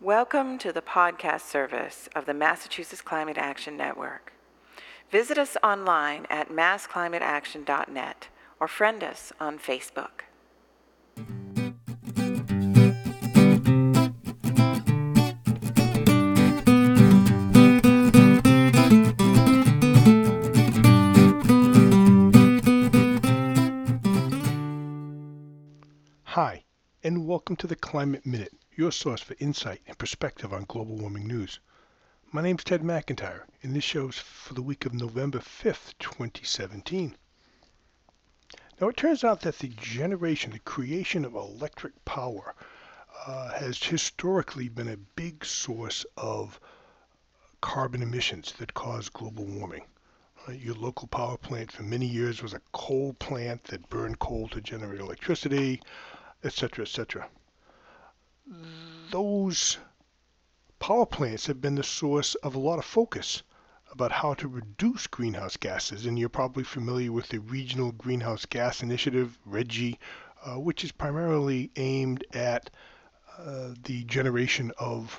Welcome to the podcast service of the Massachusetts Climate Action Network. Visit us online at massclimateaction.net or friend us on Facebook. Hi, and welcome to the Climate Minute, your source for insight and perspective on global warming news. My name's Ted McIntyre, and this show's for the week of November 5th, 2017. Now, it turns out that the creation of electric power has historically been a big source of carbon emissions that cause global warming. Your local power plant for many years was a coal plant that burned coal to generate electricity, etc., etc. Those power plants have been the source of a lot of focus about how to reduce greenhouse gases, and you're probably familiar with the Regional Greenhouse Gas Initiative, RGGI, which is primarily aimed at the generation of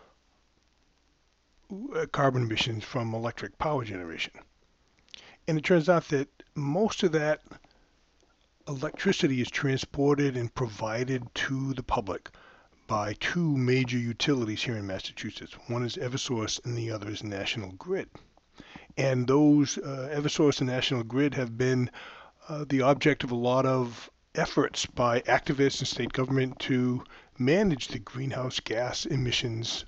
carbon emissions from electric power generation. And it turns out that most of that electricity is transported and provided to the public by two major utilities here in Massachusetts. One is Eversource and the other is National Grid. And those Eversource and National Grid have been the object of a lot of efforts by activists and state government to manage the greenhouse gas emissions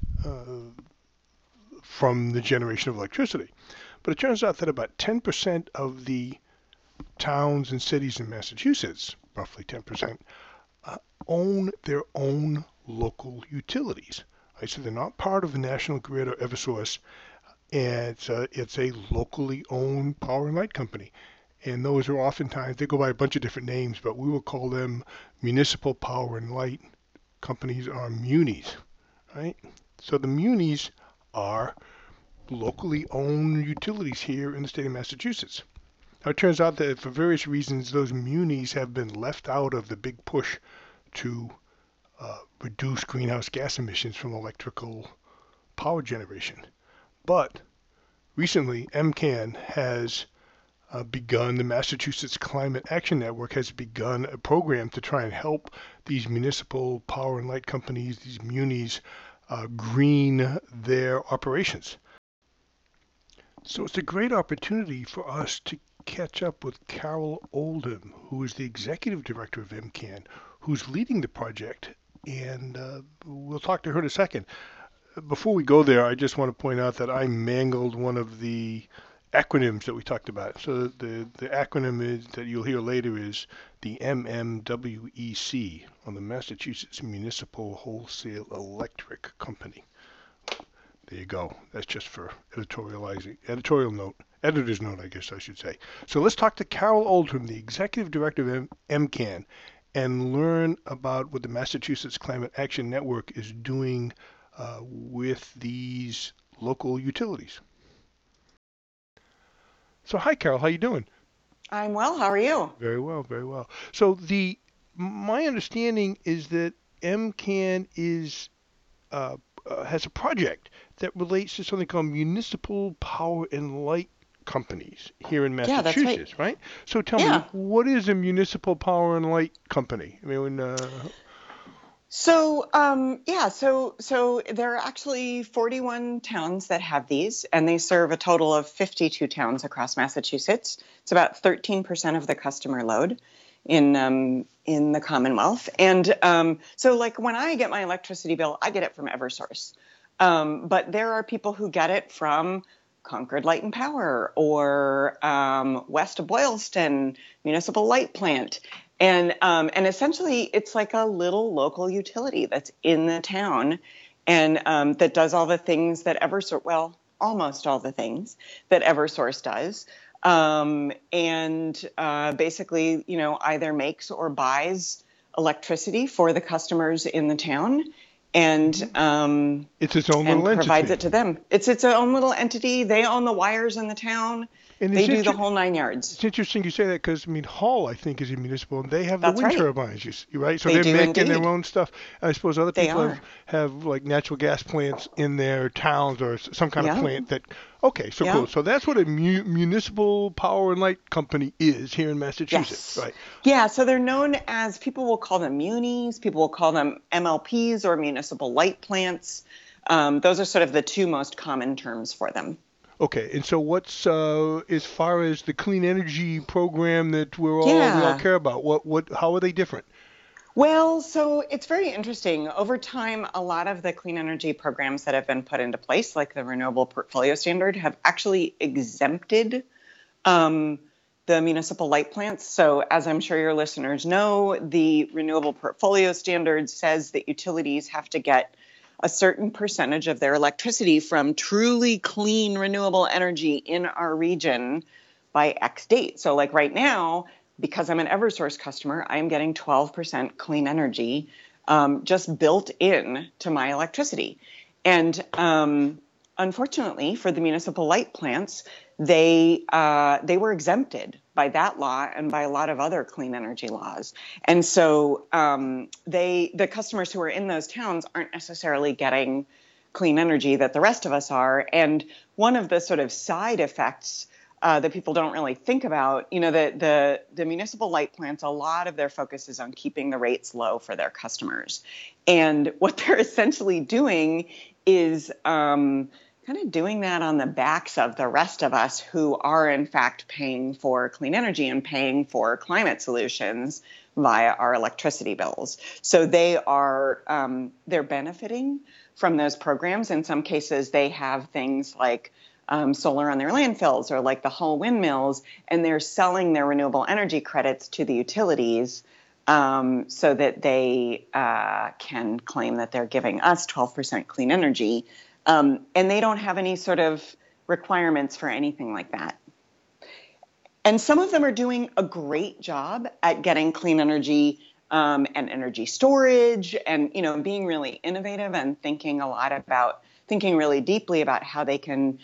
from the generation of electricity. But it turns out that about 10% of the towns and cities in Massachusetts, roughly 10%, own their own local utilities. Right? So they're not part of the National Grid or Eversource, and it's a locally owned power and light company. And those are oftentimes, they go by a bunch of different names, but we will call them municipal power and light companies, or munis. Right? So the munis are locally owned utilities here in the state of Massachusetts. Now, it turns out that for various reasons, those munis have been left out of the big push to reduce greenhouse gas emissions from electrical power generation. But recently, MCAN has begun, the Massachusetts Climate Action Network has begun a program to try and help these municipal power and light companies, these munis, green their operations. So it's a great opportunity for us to catch up with Carol Oldham, who is the executive director of MCAN, who's leading the project, and we'll talk to her in a second. Before we go there, I just want to point out that I mangled one of the acronyms that we talked about. So the acronym is, that you'll hear later, is the MMWEC, on the Massachusetts Municipal Wholesale Electric Company. There you go. That's just for editorial note, editor's note, I guess I should say. So let's talk to Carol Oldham, the executive director of MCAN, and learn about what the Massachusetts Climate Action Network is doing with these local utilities. So hi, Carol. How you doing? I'm well. How are you? Very well, very well. So my understanding is that MCAN is has a project that relates to something called municipal power and light companies here in Massachusetts, Yeah, that's right? So tell me, what is a municipal power and light company? I mean, So there are actually 41 towns that have these, and they serve a total of 52 towns across Massachusetts. It's about 13% of the customer load in the Commonwealth. And so like when I get my electricity bill, I get it from Eversource. But there are people who get it from Concord Light and Power or west of Boylston Municipal Light Plant. And essentially, it's like a little local utility that's in the town and that does all the things that Eversource, well, almost all the things that Eversource does. Basically, either makes or buys electricity for the customers in the town. and It's its own and little provides entity. it to them. It's its own little entity. They own the wires in the town. And They do the whole 9 yards. it's interesting you say that because, I mean, Hull, I think, is a municipal, and they have the That's wind right. turbines, right? So They they're do making their indeed. own stuff. And I suppose other They people are. have like natural gas plants in their towns or some kind of Yeah. plant that, okay, so Yeah. cool. So that's what a municipal power and light company is here in Massachusetts, Yes. right? Yeah, so they're known as, people will call them munis, people will call them MLPs or municipal light plants. Those are sort of the two most common terms for them. Okay, and so what's as far as the clean energy program that we all Yeah. care about? How are they different? Well, so it's very interesting. Over time, a lot of the clean energy programs that have been put into place, like the Renewable Portfolio Standard, have actually exempted the municipal light plants. So, as I'm sure your listeners know, the Renewable Portfolio Standard says that utilities have to get a certain percentage of their electricity from truly clean renewable energy in our region by X date. So, like right now, because I'm an Eversource customer, I'm getting 12% clean energy just built in to my electricity. And unfortunately, for the municipal light plants, they were exempted by that law and by a lot of other clean energy laws. And so the customers who are in those towns aren't necessarily getting clean energy that the rest of us are. And one of the sort of side effects that people don't really think about, the municipal light plants, a lot of their focus is on keeping the rates low for their customers. And what they're essentially doing is kind of doing that on the backs of the rest of us who are in fact paying for clean energy and paying for climate solutions via our electricity bills. So they are they're benefiting from those programs. In some cases, they have things like solar on their landfills or like the Hull windmills, and they're selling their renewable energy credits to the utilities so that they can claim that they're giving us 12% clean energy. And they don't have any sort of requirements for anything like that. And some of them are doing a great job at getting clean energy and energy storage and, being really innovative and thinking really deeply about how they can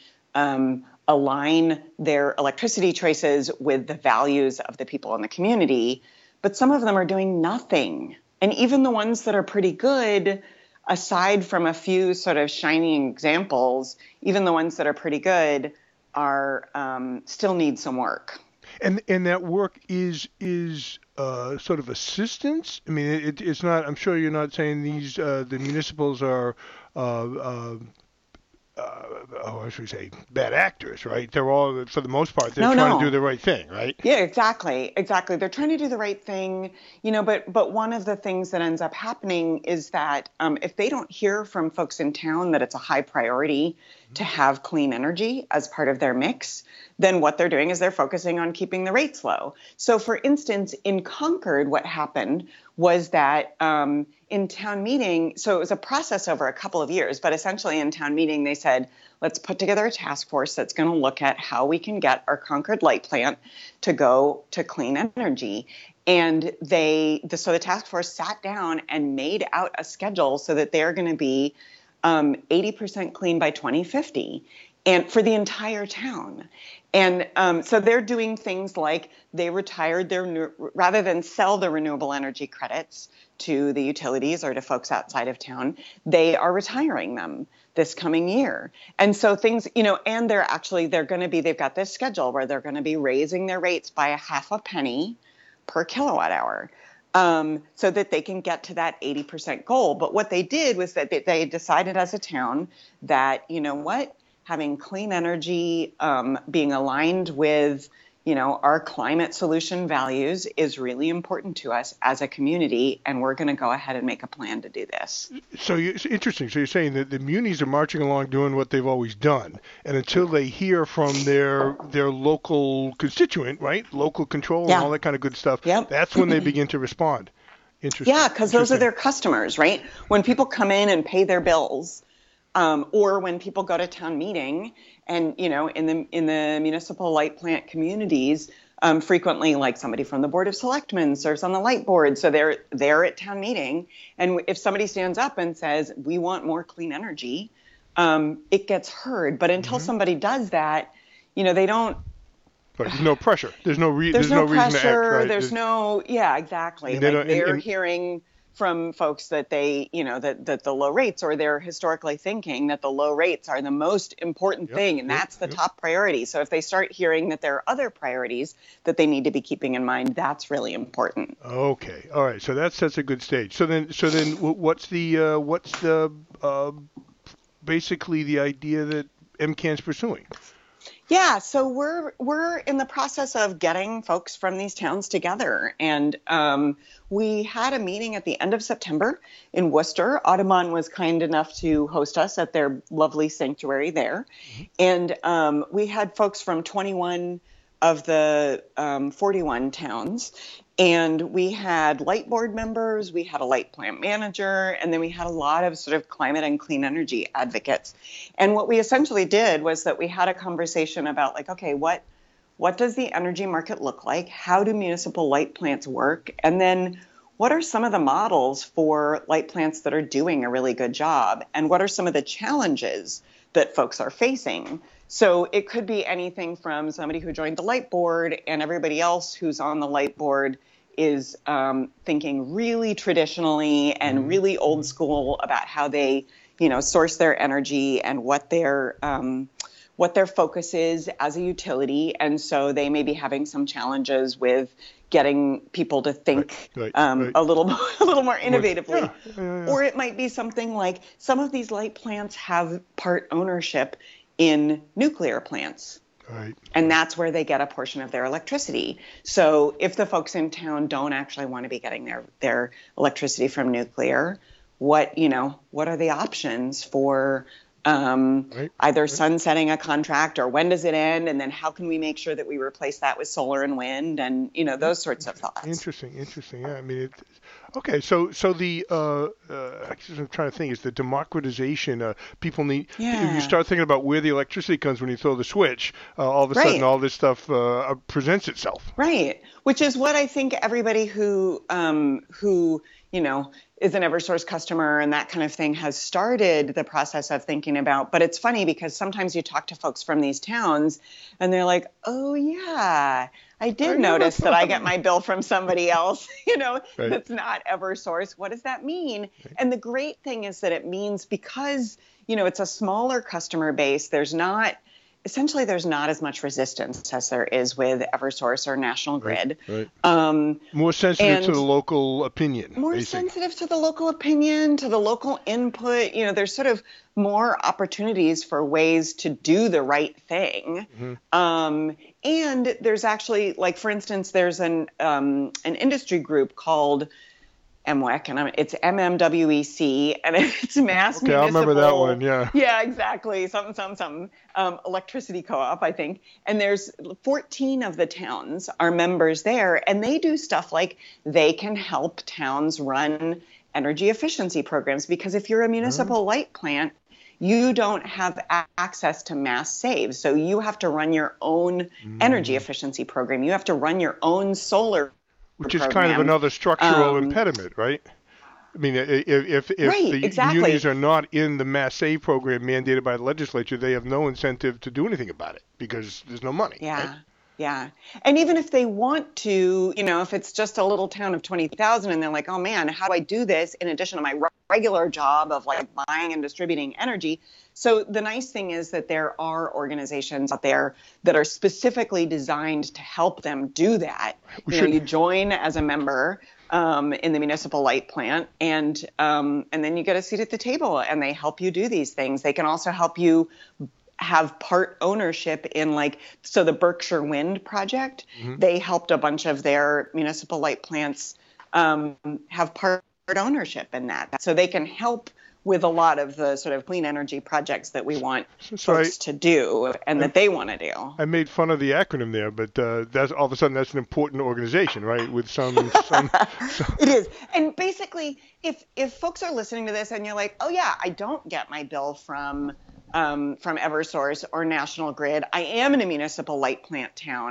align their electricity choices with the values of the people in the community. But some of them are doing nothing. And even the ones that are pretty good, aside from a few sort of shining examples, even the ones that are pretty good are still need some work. And that work is sort of assistance. I mean, it's not. I'm sure you're not saying these the municipals are. How should we say, bad actors, right? They're all, for the most part, they're trying to do the right thing, right? Yeah, exactly. They're trying to do the right thing, but one of the things that ends up happening is that if they don't hear from folks in town that it's a high priority to have clean energy as part of their mix, then what they're doing is they're focusing on keeping the rates low. So, for instance, in Concord, what happened was that in town meeting, so it was a process over a couple of years, but essentially in town meeting, they said, let's put together a task force that's going to look at how we can get our Concord light plant to go to clean energy. And so the task force sat down and made out a schedule so that they're going to be 80% clean by 2050, and for the entire town. And so they're doing things like they retired rather than sell the renewable energy credits to the utilities or to folks outside of town, they are retiring them this coming year. And so things, and they've got this schedule where they're going to be raising their rates by 0.5 penny per kilowatt hour. So that they can get to that 80% goal. But what they did was that they decided as a town that, having clean energy being aligned with, our climate solution values is really important to us as a community, and we're going to go ahead and make a plan to do this. So it's interesting. So you're saying that the munis are marching along doing what they've always done, and until they hear from their local constituent, right, local control and all that kind of good stuff, that's when they begin to respond. Interesting. Yeah, because those are their customers, right? When people come in and pay their bills, or when people go to town meeting, and in the municipal light plant communities, frequently, like somebody from the Board of Selectmen serves on the light board. So they're at town meeting. And if somebody stands up and says, we want more clean energy, it gets heard. But until somebody does that, they don't. Right. There's no pressure. There's no reason to act. Right? Yeah, exactly. They're hearing from folks that that the low rates, or they're historically thinking that the low rates are the most important thing, and that's the top priority. So if they start hearing that there are other priorities that they need to be keeping in mind, that's really important. Okay. All right. So that sets a good stage. So then what's the basically the idea that MCAN's pursuing? Yeah, so we're in the process of getting folks from these towns together, and we had a meeting at the end of September in Worcester. Audubon was kind enough to host us at their lovely sanctuary there, and we had folks from 21 of the 41 towns, and we had light board members, we had a light plant manager, and then we had a lot of sort of climate and clean energy advocates. And what we essentially did was that we had a conversation about okay, what does the energy market look like? How do municipal light plants work? And then what are some of the models for light plants that are doing a really good job? And what are some of the challenges that folks are facing? So it could be anything from somebody who joined the light board and everybody else who's on the light board is thinking really traditionally and really old school about how they, source their energy and what their focus is as a utility. And so they may be having some challenges with getting people to think a little more innovatively. Or it might be something like some of these light plants have part ownership in nuclear plants. Right. And that's where they get a portion of their electricity. So if the folks in town don't actually want to be getting their electricity from nuclear, what are the options for either sunsetting a contract, or when does it end? And then how can we make sure that we replace that with solar and wind, and those sorts of thoughts. Interesting. Yeah, I mean, okay. So the I'm trying to think. Is the democratization? People need. If you start thinking about where the electricity comes when you throw the switch, all of a sudden all this stuff presents itself. Right. Which is what I think everybody who is an Eversource customer and that kind of thing has started the process of thinking about. But it's funny because sometimes you talk to folks from these towns and they're like, oh yeah, I did notice that I get my bill from somebody else, that's not Eversource. What does that mean? Right. And the great thing is that it means because, it's a smaller customer base, there's not as much resistance as there is with Eversource or National Grid. Right. More sensitive to the local opinion. Sensitive to the local opinion, to the local input. There's sort of more opportunities for ways to do the right thing. And there's actually, for instance, there's an industry group called MWEC, and it's MMWEC, and it's Mass Municipal. I remember that one, yeah. Yeah, exactly. Something. Electricity Co-op, I think. And there's 14 of the towns are members there, and they do stuff like they can help towns run energy efficiency programs, because if you're a municipal light plant, you don't have access to mass saves. So you have to run your own energy efficiency program. You have to run your own solar Which is kind of another structural impediment, right? I mean, if the unis are not in the mass save program mandated by the legislature, they have no incentive to do anything about it because there's no money. Yeah. Right? Yeah. And even if they want to, if it's just a little town of 20,000 and they're like, oh man, how do I do this in addition to my regular job of buying and distributing energy? So the nice thing is that there are organizations out there that are specifically designed to help them do that. You join as a member in the municipal light plant, and then you get a seat at the table, and they help you do these things. They can also help you have part ownership in so the Berkshire Wind project, they helped a bunch of their municipal light plants have part ownership in that. So they can help with a lot of the sort of clean energy projects that we want folks to do and that they want to do. I made fun of the acronym there, but that's all of a sudden that's an important organization, right? With some It is. And basically, if folks are listening to this and you're like, oh yeah, I don't get my bill from Eversource or National Grid, I am in a municipal light plant town,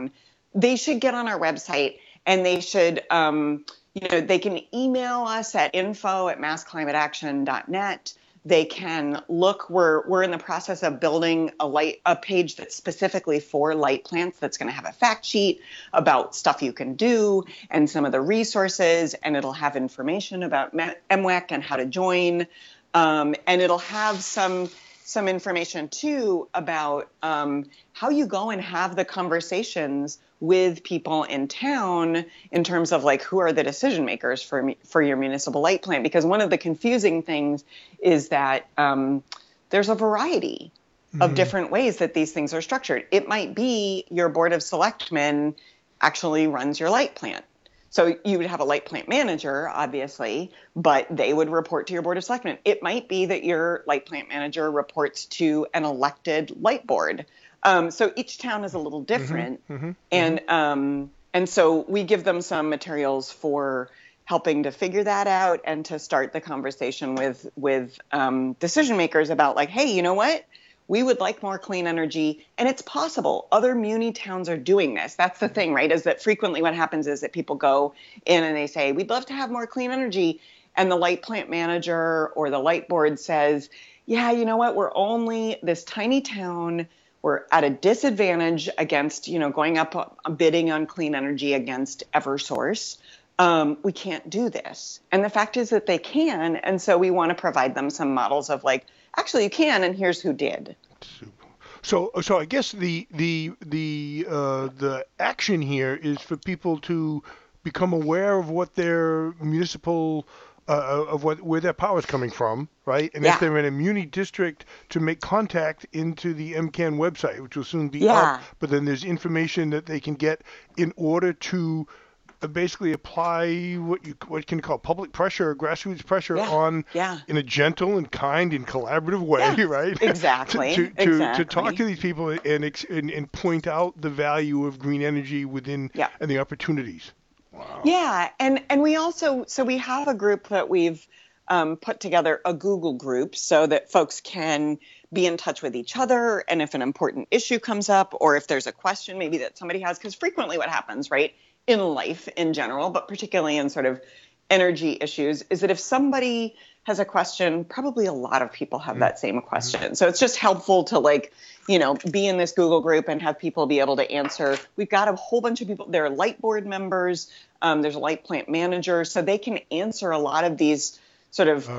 they should get on our website, and they should, they can email us at info@massclimateaction.net. They can look. We're in the process of building a page that's specifically for light plants. That's going to have a fact sheet about stuff you can do and some of the resources, and it'll have information about MWEC and how to join, and it'll have some information too about how you go and have the conversations with people in town in terms of like who are the decision makers for your municipal light plant. Because one of the confusing things is that there's a variety of different ways that these things are structured. It might be your board of selectmen actually runs your light plant. So you would have a light plant manager, obviously, but they would report to your board of selectmen. It might be that your light plant manager reports to an elected light board. So each town is a little different. And so we give them some materials for helping to figure that out and to start the conversation with decision makers about like, hey, you know what? We would like more clean energy, and it's possible. Other muni towns are doing this. That's the thing, right? Is that frequently what happens is that people go in and they say, we'd love to have more clean energy. And the light plant manager or the light board says, yeah, you know what? We're only this tiny town. We're at a disadvantage against, going up bidding on clean energy against Eversource. We can't do this. And the fact is that they can. And so we want to provide them some models of like, actually you can, and here's who did. So I guess the action here is for people to become aware of what their municipal where their power is coming from, right? And if they're in a muni district, to make contact into the MCAN website, which will soon be up. But then there's information that they can get in order to basically apply what can call public pressure or grassroots pressure on in a gentle and kind and collaborative way, right? Exactly. to talk to these people and point out the value of green energy within and the opportunities. Wow. Yeah, and we also we have a group that we've put together, a Google group, so that folks can be in touch with each other, and if an important issue comes up or if there's a question maybe that somebody has, because frequently what happens, right, in life in general, but particularly in sort of energy issues, is that if somebody has a question, probably a lot of people have that same question. So it's just helpful to be in this Google group and have people be able to answer. We've got a whole bunch of people. There are light board members. There's a light plant manager. So they can answer a lot of these sort of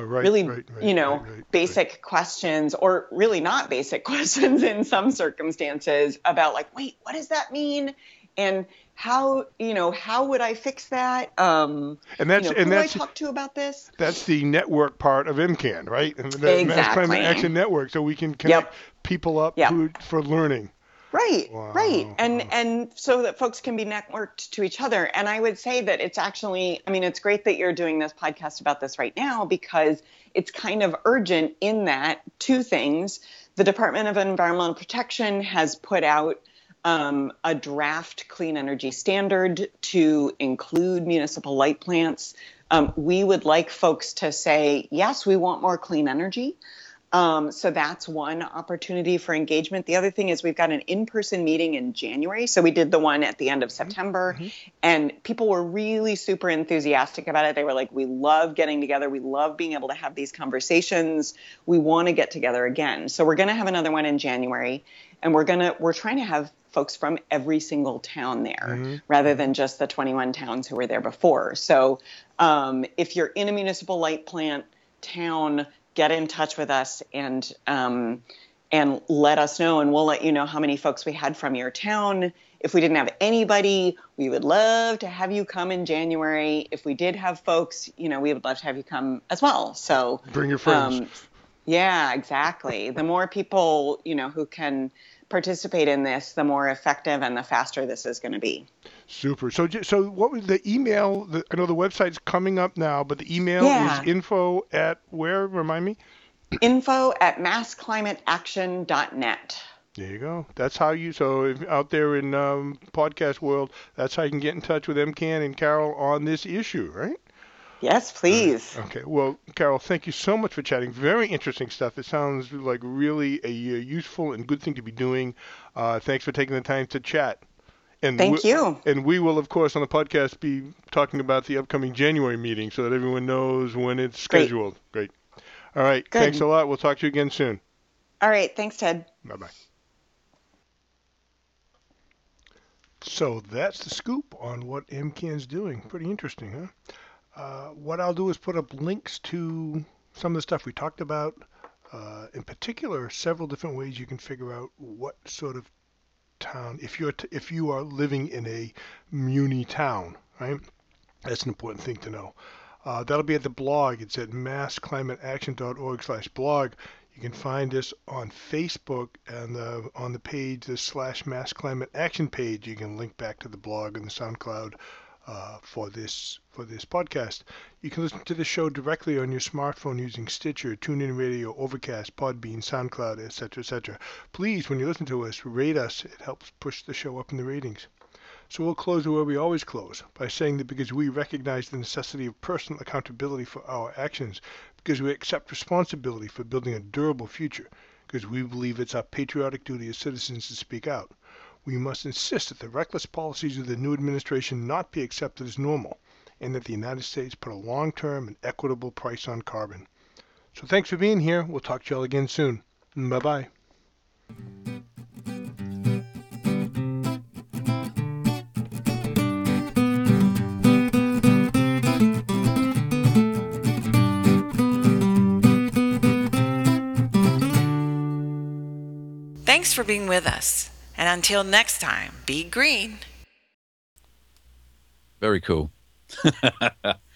basic questions, or really not basic questions in some circumstances, about like, wait, what does that mean? And how would I fix that? And that's who do I talk to about this? That's the network part of MCAN, right? And the Exactly. Mass Climate Action Network, so we can connect people up for learning. Right, Wow. right. And so that folks can be networked to each other. And I would say that it's actually, it's great that you're doing this podcast about this right now, because it's kind of urgent in that two things. The Department of Environmental Protection has put out a draft clean energy standard to include municipal light plants. We would like folks to say, yes, we want more clean energy. So that's one opportunity for engagement. The other thing is we've got an in-person meeting in January. So we did the one at the end of September, and people were really super enthusiastic about it. They were like, we love getting together. We love being able to have these conversations. We want to get together again. So we're going to have another one in January, and we're trying to have folks from every single town there, rather than just the 21 towns who were there before. So if you're in a municipal light plant town, get in touch with us and let us know, and we'll let you know how many folks we had from your town. If we didn't have anybody, we would love to have you come in January. If we did have folks, we would love to have you come as well. So bring your friends. Yeah, exactly. The more people, who can participate in this, the more effective and the faster this is going to be. Super. So what was the email? I know the website's coming up now, but the email is info at where? Remind me. info@massclimateaction.net. There you go. That's how so if out there in podcast world, that's how you can get in touch with MCAN and Carol on this issue, right? Yes, please. Okay. Well, Carol, thank you so much for chatting. Very interesting stuff. It sounds like really a useful and good thing to be doing. Thanks for taking the time to chat. And Thank you. And we will, of course, on the podcast be talking about the upcoming January meeting so that everyone knows when it's scheduled. Great. All right. Good. Thanks a lot. We'll talk to you again soon. All right. Thanks, Ted. Bye-bye. So that's the scoop on what MCAN's doing. Pretty interesting, huh? What I'll do is put up links to some of the stuff we talked about. In particular, several different ways you can figure out what sort of town, if you are living in a muni town, right? That's an important thing to know. That'll be at the blog. It's at massclimateaction.org/blog. You can find this on Facebook, and on the page, the /Mass Climate Action page, you can link back to the blog and the SoundCloud for this podcast. You can listen to the show directly on your smartphone using Stitcher, TuneIn Radio, Overcast, Podbean, SoundCloud, etc., etc. Please, when you listen to us, rate us. It helps push the show up in the ratings. So we'll close where we always close, by saying that because we recognize the necessity of personal accountability for our actions, because we accept responsibility for building a durable future, because we believe it's our patriotic duty as citizens to speak out, we must insist that the reckless policies of the new administration not be accepted as normal, and that the United States put a long-term and equitable price on carbon. So thanks for being here. We'll talk to y'all again soon. Bye-bye. Thanks for being with us. And until next time, be green. Very cool.